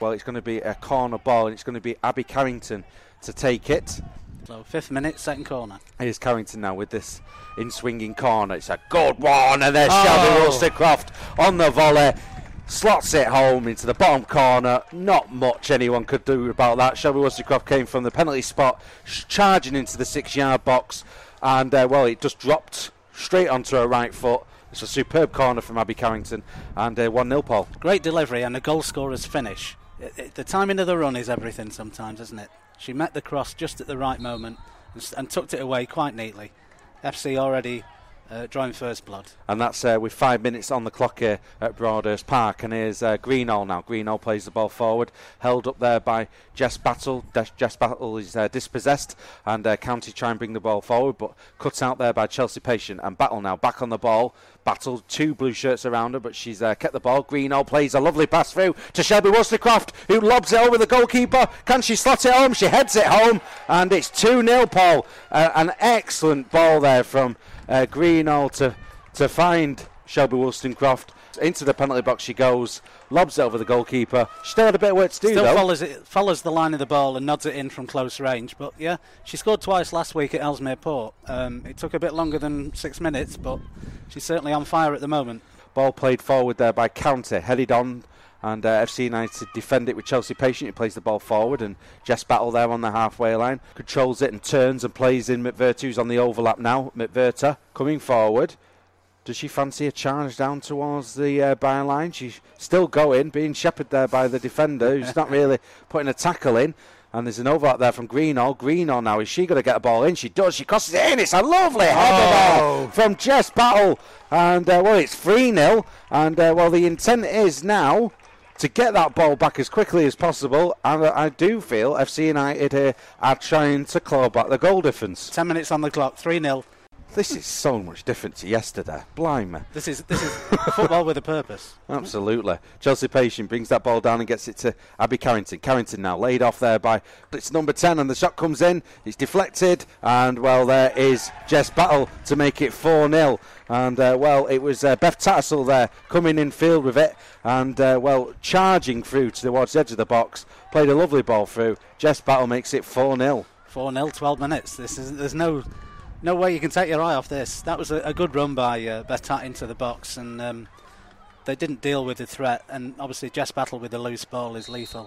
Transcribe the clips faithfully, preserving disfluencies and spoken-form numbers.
Well, it's going to be a corner ball, and it's going to be Abby Carrington to take it. So fifth minute, second corner. Here's Carrington now with this in-swinging corner. It's a good one, and there's oh. Shelby Woolsey-Croft on the volley. Slots it home into the bottom corner. Not much anyone could do about that. Shelby Woolsey-Croft came from the penalty spot, charging into the six-yard box, and, uh, well, it just dropped straight onto her right foot. It's a superb corner from Abby Carrington, and uh, one nil, Paul. Great delivery and a goal scorer's finish. It, it, the timing of the run is everything sometimes, isn't it? She met the cross just at the right moment and, and tucked it away quite neatly. F C already uh, drawing first blood. And that's uh, with five minutes on the clock here at Broadhurst Park. And here's uh, Greenall now. Greenall plays the ball forward, held up there by Jess Battle. De- Jess Battle is uh, dispossessed, and uh, County try and bring the ball forward, but cut out there by Chelsea Patient. And Battle now back on the ball. Battle, two blue shirts around her, but she's uh, kept the ball. Greenall plays a lovely pass through to Shelby Woolsey-Croft, who lobs it over the goalkeeper. Can she slot it home? She heads it home, and it's two nil, Paul. Uh, an excellent ball there from uh, Greenall to, to find Shelby Woolsey-Croft. Into the penalty box she goes, lobs it over the goalkeeper. She still had a bit of work to do, Still though. follows it, follows the line of the ball and nods it in from close range. But yeah, she scored twice last week at Ellesmere Port. Um, it took a bit longer than six minutes, but she's certainly on fire at the moment. Ball played forward there by County, headed on, and uh, F C United defend it with Chelsea Patient, who plays the ball forward, and Jess Battle there on the halfway line, controls it and turns and plays in McVerta, who's on the overlap now. McVerta coming forward. Does she fancy a charge down towards the uh, byline? She's still going, being shepherded there by the defender, who's not really putting a tackle in. And there's an overlap there from Greenall. Greenall now, is she going to get a ball in? She does. She crosses it in. It's a lovely header oh. there from Jess Battle. And, uh, well, it's three nil. And, uh, well, the intent is now to get that ball back as quickly as possible. And uh, I do feel F C United here are trying to claw back the goal difference. Ten minutes on the clock, three nil. This is so much different to yesterday. Blimey. This is this is football with a purpose. Absolutely. Chelsea Patient brings that ball down and gets it to Abby Carrington. Carrington now laid off there by it's number ten, and the shot comes in. It's deflected, and, well, there is Jess Battle to make it four nil. And, uh, well, it was uh, Beth Tattersall there coming in field with it and, uh, well, charging through towards the edge of the box. Played a lovely ball through. Jess Battle makes it four nil. four nil, twelve minutes. This is There's no... No way you can take your eye off this. That was a, a good run by uh, Beth Tat into the box, and um, they didn't deal with the threat. And obviously, Jess Battle with the loose ball is lethal.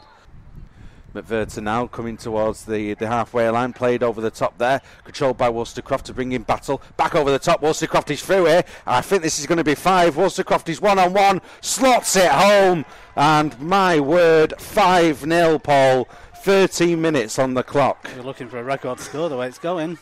McVerta now coming towards the, the halfway line, played over the top there, controlled by Woolsey-Croft to bring in Battle. Back over the top, Woolsey-Croft is through here. I think this is going to be five. Woolsey-Croft is one on one, slots it home, and my word, five nil, Paul. thirteen minutes on the clock. We're looking for a record score the way it's going.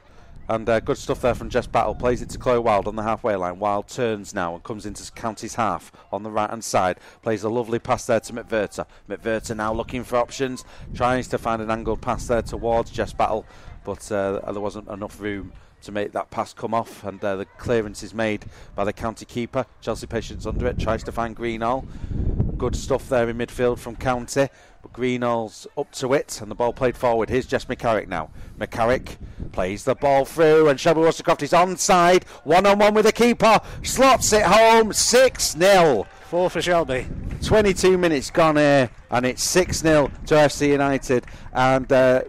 And uh, good stuff there from Jess Battle. Plays it to Chloe Wild on the halfway line. Wild turns now and comes into County's half on the right-hand side. Plays a lovely pass there to McVerta. McVerta now looking for options. Tries to find an angled pass there towards Jess Battle. But uh, there wasn't enough room to make that pass come off. And uh, the clearance is made by the County keeper. Chelsea Patient's under it. Tries to find Greenall. Good stuff there in midfield from County. But Greenall's up to it, and the ball played forward. Here's Jess McCarrick now. McCarrick plays the ball through, and Shelby Woolsey-Croft is onside. One-on-one with the keeper. Slots it home. six nil. Four for Shelby. twenty-two minutes gone here, and it's six nil to F C United. And uh,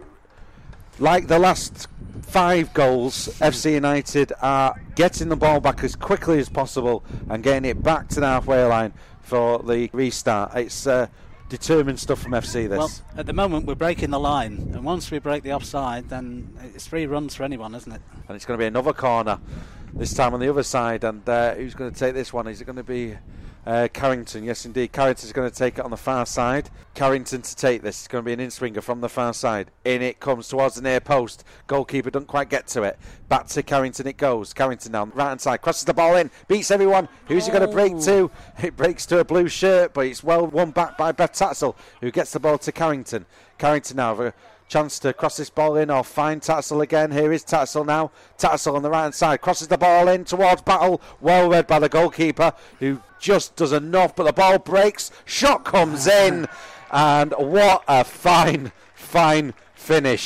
like the last five goals, F C United are getting the ball back as quickly as possible and getting it back to the halfway line for the restart. It's uh, determined stuff from F C, this. Well, at the moment we're breaking the line, and once we break the offside, then it's three runs for anyone, isn't it? And it's going to be another corner, this time on the other side. And uh, who's going to take this one? Is it going to be uh, Carrington? Yes, indeed. Carrington's going to take it on the far side. Carrington to take this. It's going to be an in-swinger from the far side. In it comes towards the near post. Goalkeeper doesn't quite get to it. Back to Carrington it goes. Carrington now, right hand side, crosses the ball in, beats everyone. Who's he going to break to? It breaks to a blue shirt, but it's well won back by Beth Tattersall, who gets the ball to Carrington. Carrington now have a chance to cross this ball in or find Tattersall again. Here is Tattersall now. Tattersall on the right hand side, crosses the ball in towards Battle. Well read by the goalkeeper, who just does enough, but the ball breaks. Shot comes in, and what a fine, fine finish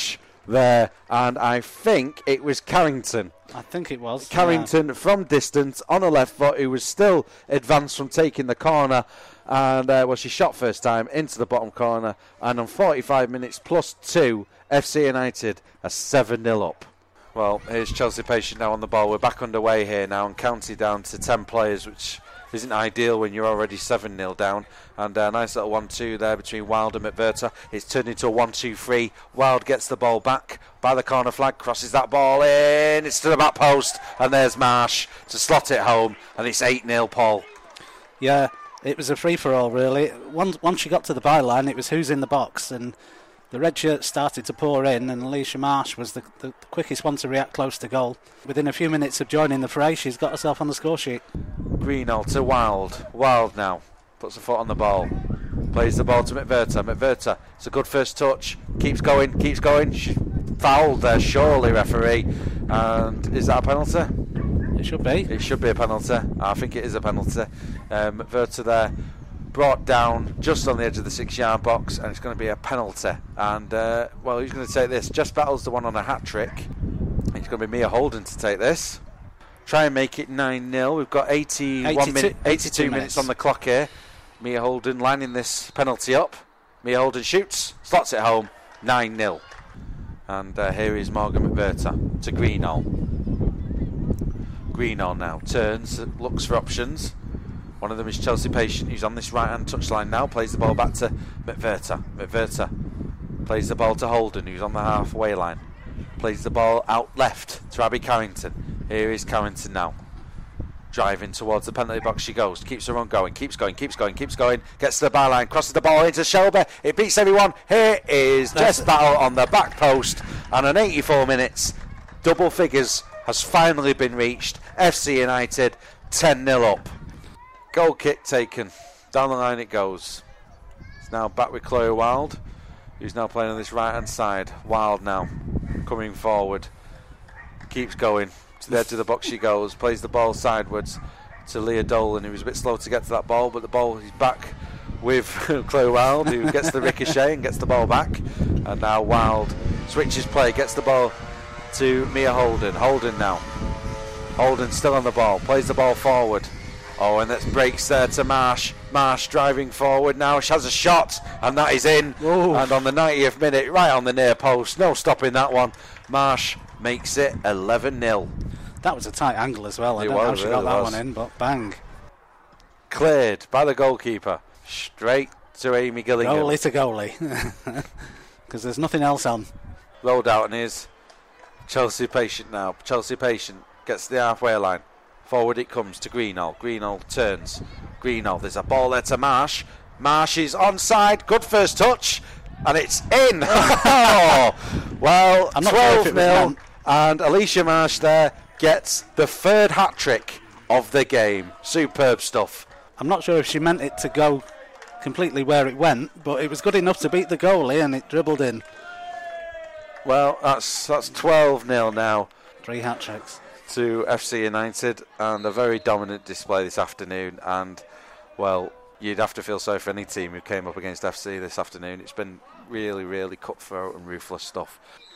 there, and I think it was Carrington. I think it was. Carrington yeah. from distance on a left foot, who was still advanced from taking the corner, and uh, well, she shot first time into the bottom corner, and on forty-five minutes plus two, F C United are seven nil up. Well, here's Chelsea Patient now on the ball. We're back underway here now and counted down to ten players, which isn't ideal when you're already seven nil down. And a uh, nice little one two there between Wild and McVerter. It's turned into a one two three. Wild gets the ball back by the corner flag, crosses that ball in. It's to the back post, and there's Marsh to slot it home, and it's eight nil, Paul. Yeah, it was a free-for-all, really. Once, once you got to the byline, it was who's in the box, and the red shirts started to pour in, and Alicia Marsh was the, the, the quickest one to react close to goal. Within a few minutes of joining the fray, she's got herself on the score sheet. Greenall to Wild. Wild now puts a foot on the ball. Plays the ball to McVerter. McVerter, it's a good first touch. Keeps going, keeps going. She fouled there, surely, referee. And is that a penalty? It should be. It should be a penalty. I think it is a penalty. Um, McVerter there, brought down just on the edge of the six-yard box, and it's going to be a penalty. And, uh, well, who's going to take this? Jess Battle's the one on a hat-trick. It's going to be Mia Holden to take this. Try and make it nine nil. We've got eighty-one eighty-two, min- eighty-two, eighty-two minutes. minutes on the clock here. Mia Holden lining this penalty up. Mia Holden shoots, slots it home, nine nil. And uh, here is Morgan McVerter to Greenall. Greenall now turns, looks for options. One of them is Chelsea Patient, who's on this right-hand touchline now. Plays the ball back to McVerter. McVerter plays the ball to Holden, who's on the halfway line. Plays the ball out left to Abby Carrington. Here is Carrington now. Driving towards the penalty box she goes. Keeps her run going, keeps going, keeps going, keeps going. Gets to the byline, crosses the ball into Shelby. It beats everyone. Here is Jess Battle on the back post. And on eighty-four minutes, double figures has finally been reached. F C United ten nil up. Goal kick taken. Down the line it goes. It's now back with Chloe Wild, who's now playing on this right hand side. Wild now coming forward. Keeps going. To the edge of the box she goes. Plays the ball sidewards to Leah Dolan, who was a bit slow to get to that ball, but the ball is back with Chloe Wild, who gets the ricochet and gets the ball back. And now Wild switches play, gets the ball to Mia Holden. Holden now. Holden still on the ball. Plays the ball forward. Oh, and that breaks there to Marsh. Marsh driving forward now. She has a shot, and that is in. Ooh. And on the ninetieth minute, right on the near post. No stopping that one. Marsh makes it eleven nil. That was a tight angle as well. I It don't know how was, she it got that was. one in, but bang. Cleared by the goalkeeper. Straight to Amy Gillingham. Goalie to goalie. Because there's nothing else on. Rolled out and is Chelsea Patient now. Chelsea Patient gets to the halfway line. Forward it comes to Greenall. Greenall turns. Greenall, there's a ball there to Marsh. Marsh is onside. Good first touch. And it's in. Oh, well, I'm not sure if twelve it was nil. meant. And Alicia Marsh there gets the third hat-trick of the game. Superb stuff. I'm not sure if she meant it to go completely where it went, but it was good enough to beat the goalie and it dribbled in. Well, that's that's twelve nil now Three hat tricks. to F C United, and a very dominant display this afternoon. And, well, you'd have to feel sorry for any team who came up against F C this afternoon. It's been really, really cutthroat and ruthless stuff.